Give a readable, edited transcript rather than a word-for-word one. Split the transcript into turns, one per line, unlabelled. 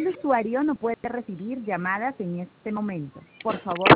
El usuario no puede recibir llamadas en este momento. Por favor,